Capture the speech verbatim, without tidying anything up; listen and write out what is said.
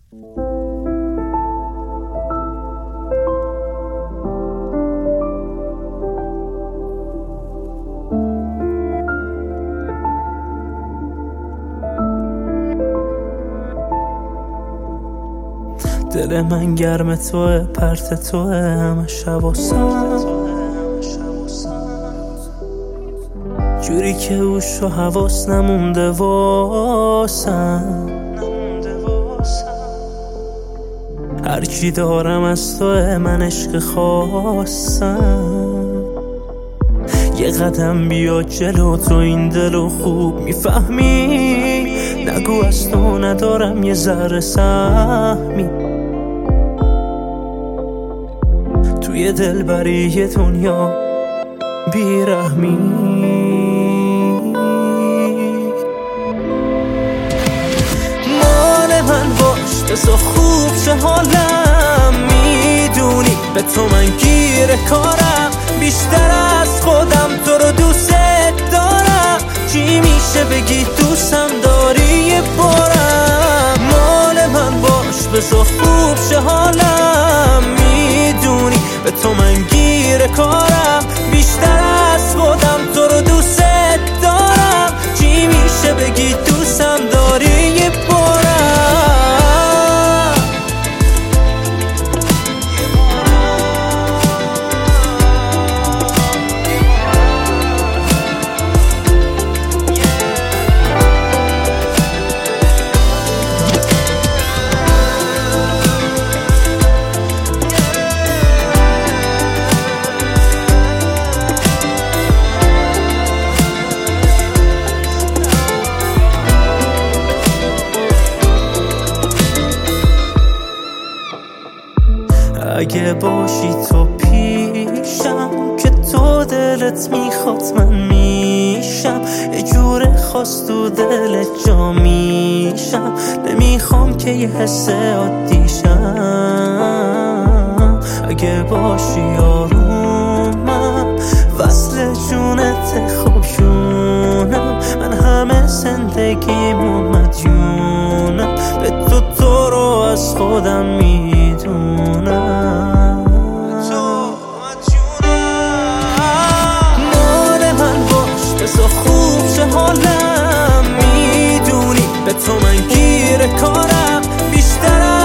دل من گرم توه، پرت توه، همه شباسم جوری که اوش و حواس نمونده واسم. هرچی دارم از توه، من عشق خواستم. یه قدم بیا جلو، تو این دلو خوب میفهمی. نگو از تو ندارم یه ذره سهمی. توی دلبری دنیا بیرحمی. مال من باش بسا خوب چه حالم. میدونی به تو من گیر کارم. بیشتر از خودم تو رو دوست دارم. چی میشه بگی دوستم داری یه بارم. مال من باش بسا خوب چه حالم. میدونی به تو من گیر کارم. بیشتر از خودم تو رو دوست دارم. چی میشه بگی دوستم داری یه بارم. اگه باشی تو پیشم که تو دلت میخواد من میشم. یه جور خاص تو دلت جا میشم. نمیخوام که یه حس عادیشم. اگه باشی آرومم وصل جونت خوب جونم. من همه زندگیمو مدیونم. به تو تو رو از خودم میدونم. مال من باش بسا خوب چه حالم. میدونی به تو من گیر کارم. بیشتر